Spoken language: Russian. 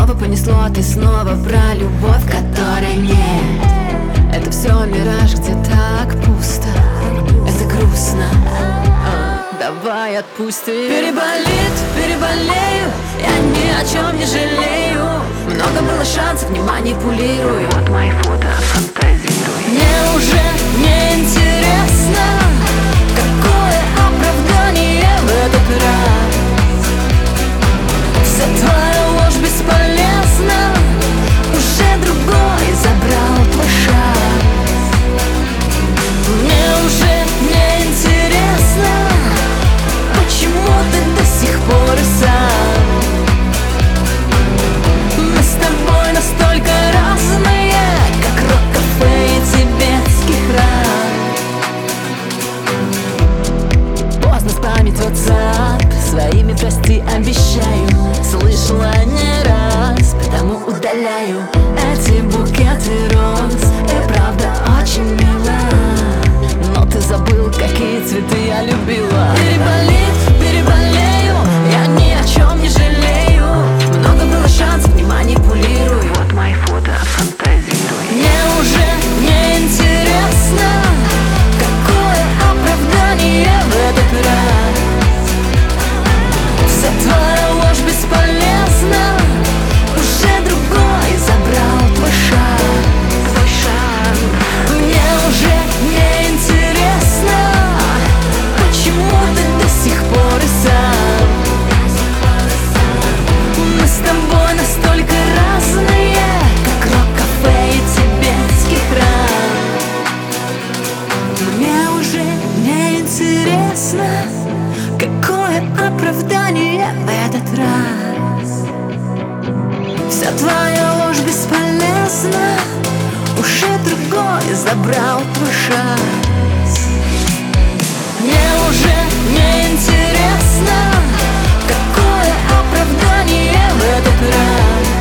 снова понесло, ты снова про любовь, которой нет. Это все мираж, где так пусто, это грустно. Давай отпусти. Переболит, переболею, я ни о чем не жалею. Много было шансов, не манипулирую. Вот мои фото, фантазируй. Мне уже не интересно, какое оправдание в этот раз. Вся твоя ложь бесполезна, уже другой забрал твой шанс. Мне уже не интересно, почему ты до сих пор сам. Мы с тобой настолько разные, как рок-кафе и тибетский храм. Поздно спамить WhatsApp, своими прости обещаю. Слышала не раз, потому удаляю. Эти букеты роз и правда очень мило, но ты забыл, какие цветы я любила. Переболит, переболею, я ни о чем не жалею. Много было шансов, не манипулирую. Вот мои фото, фантазируй. Мне уже не интересно, какое оправдание в этот раз. Вся твоя ложь бесполезна, уже другой забрал твой шанс. Твой шанс. Мне уже не интересно, почему ты до сих пор сам. Мы с тобой настолько разные, как рок-кафе и тибетский храм. Мне уже не интересно, какое оправдание в этот раз. Вся твоя ложь бесполезна, уже другой забрал твой шанс. Мне уже не интересно, какое оправдание в этот раз.